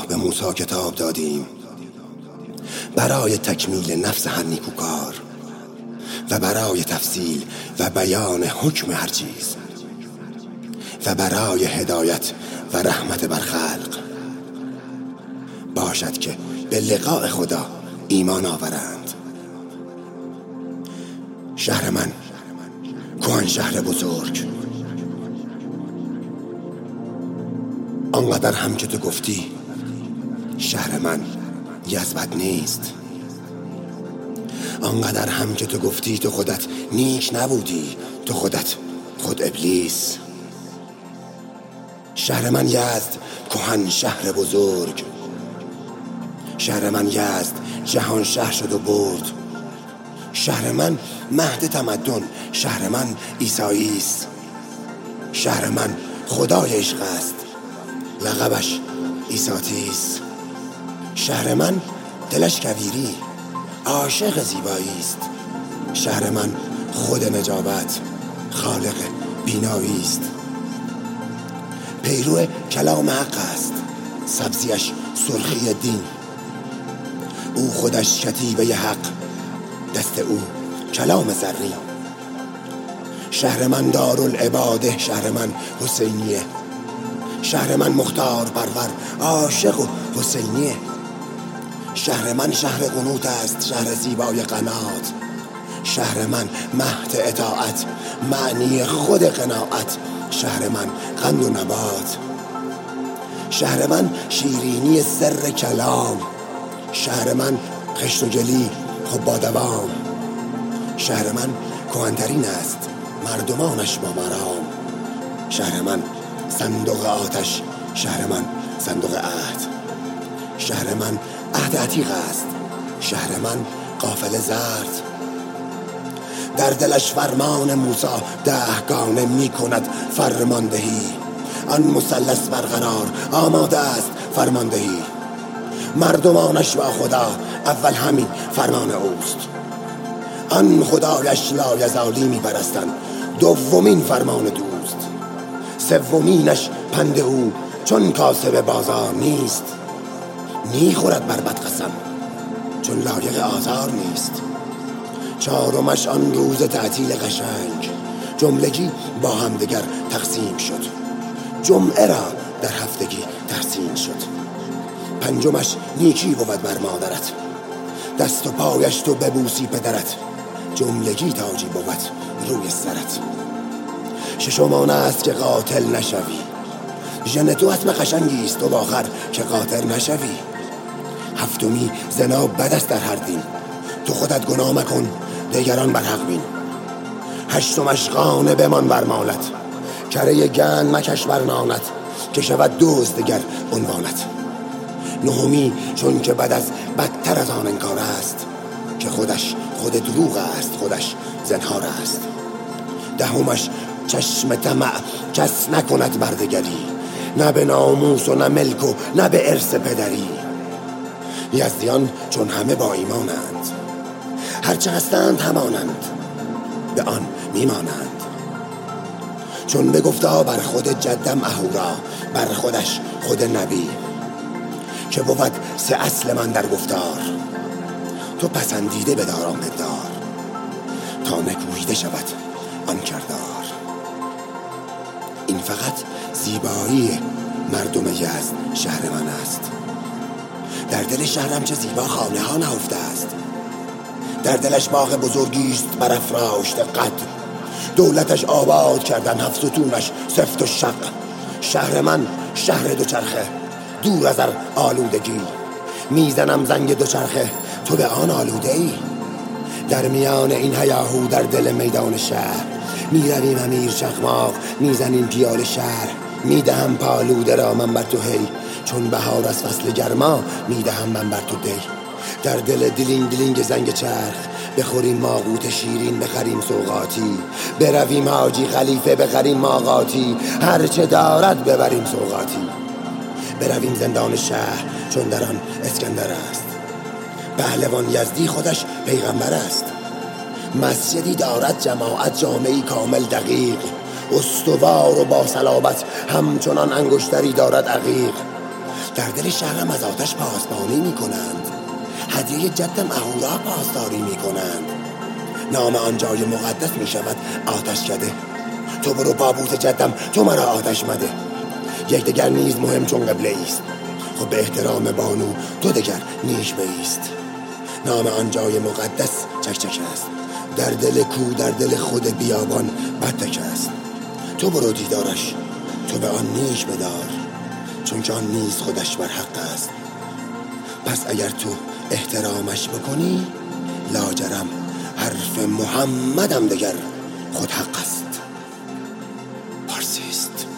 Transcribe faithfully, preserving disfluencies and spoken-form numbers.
الله به موسی کتاب دادیم برای تکمیل نفس هر نیکوکار و برای تفصیل و بیان حکم هر چیز و برای هدایت و رحمت بر خلق، باشد که به لقاء خدا ایمان آورند. شهر من، کهن شهر بزرگ، آنقدر هم که تو گفتی شهر من یزبد نیست، آنقدر هم که تو گفتی تو خودت نیک نبودی، تو خودت خود ابلیس. شهر من یزد کهن شهر بزرگ، شهر من یزد جهان شهر شد و برد. شهر من مهد تمدن، شهر من عیسایی است. شهر من خدای عشق است، لقبش عیساتی است. شهر من دلش کویری، عاشق زیبایی است. شهر من خود نجابت، خالق بینایی است. پیرو کلام حق است، سبزیش سرخی دین. او خودش کتیبه حق، دست او کلام زرین. شهر من دارالعباده، شهر من حسینیه. شهر من مختار پرور، عاشق و حسینیه. شهر من شهر قنوت است، شهر زیبای قناعت. شهر من مهد اطاعت، معنی خود قناعت. شهر من قند و نبات. شهر من شیرینی سر کلام. شهر من خشت و جلی خب با دوام. شهر من کهن‌ترین است، مردمانش با مرام. شهر من صندوق آتش، شهر من صندوق عهد. شهر من عهد عتیق است، شهر من قافله زرد. در دلش فرمان موسی دهگانه می کند فرماندهی. آن مثلث برقرار آماده است فرماندهی. مردمانش با خدا اول همین فرمان اوست. آن خدایش لایزالی می پرستند، دومین فرمان دوست. سومینش پند او چون کاسب بازار نیست. نی خورد بر بد قسم چون لایق آزار نیست. چهارمش آن روز تعطیل قشنگ، جملگی با همدیگر تقسیم شد. جمعه را در هفتگی ترسیم شد. پنجمش نیکی بود بر مادرت، دست و پایش تو ببوسی پدرت. جملگی تاجی بود روی سرت. ششم آن است که قاتل نشوی، ژن تو اسم قشنگی است و آخر که قاتل نشوی. هفتمی زنا بد است در هر دین، تو خودت گناه مکن دیگران بر حق بین. هشتمش قانع بمان بر مالت، کره گند مکش بر نانت که شود دزد دگر عنوانت. نهمی چون که بد از بدتر از آن انکار است، که خودش خود دروغ است، خودش زنهار است. دهمش چشم طمع کس نکند بردگری، نه به ناموس و نه ملک و نه به ارث پدری. یزدیان چون همه با ایمانند، هرچه هستند همانند به آن میمانند. چون بگفتا بر خود جدم اهورا، بر خودش خود نبی، که بود سه اصل من در گفتار. تو پسندیده بدار آمددار، تا نکوهیده شود آن کردار. این فقط زیبایی مردم یزد شهر من است. در دل شهرم چه زیبا خانه ها نهفته است. در دلش باغ بزرگی است برافراشته قد. دولتش آباد کردن هفت ستونش سفت و شق. شهر من شهر دوچرخه، دور از هر آلودگی. میزنم زنگ دوچرخه، تو به آن آلوده ای. در میان این هیاهو در دل میدان شهر، میرویم امیر چخماق، میزنیم پیاله شهر. میدهم پالوده را من بر تو هی، چون بهار از فصل گرما میدهم من بر تو دی. در دل دلینگ دلینگ زنگ چرخ، بخوریم ماغوت شیرین بخریم سوغاتی. برویم حاجی خلیفه بخریم ماغاتی، هرچه دارد ببریم سوغاتی. برویم زندان شهر چون در آن اسکندر است. پهلوان یزدی خودش پیغمبر است. مسجدی دارد جماعت، جامعی کامل دقیق، استوار و با صلابت، همچنان انگشتری دارد عقیق. در دل شهرم از آتش پاسبانی می کنند، هدیه جدم اهورا پاسداری می کنند. نام آن جای مقدس می شود آتشکده. تو برو بابوس جدم، تو مرا آتش مده. یکدیگر نیز مهم چون قبله است، خب به احترام بانو تو دگر نیش بایست. نام آن جای مقدس چکچک است، در دل کو در دل خود بیابان بدتک است. تو برو دیدارش، تو به آن نیش بدار، چون که آن نیز خودش بر حق است. پس اگر تو احترامش بکنی، لاجرم حرف محمدم دگر خود حق است. پارسی است.